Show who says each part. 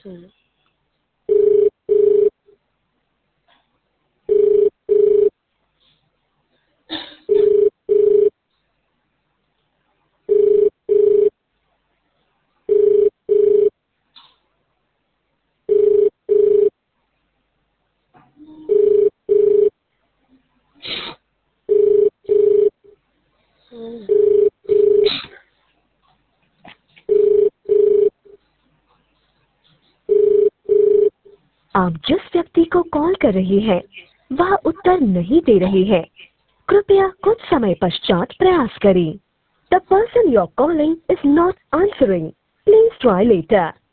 Speaker 1: हम्म।
Speaker 2: आप जिस व्यक्ति को कॉल कर रही हैं वह उत्तर नहीं दे रही है। कृपया कुछ समय पश्चात प्रयास करें। The person you are calling is not answering. Please try letter.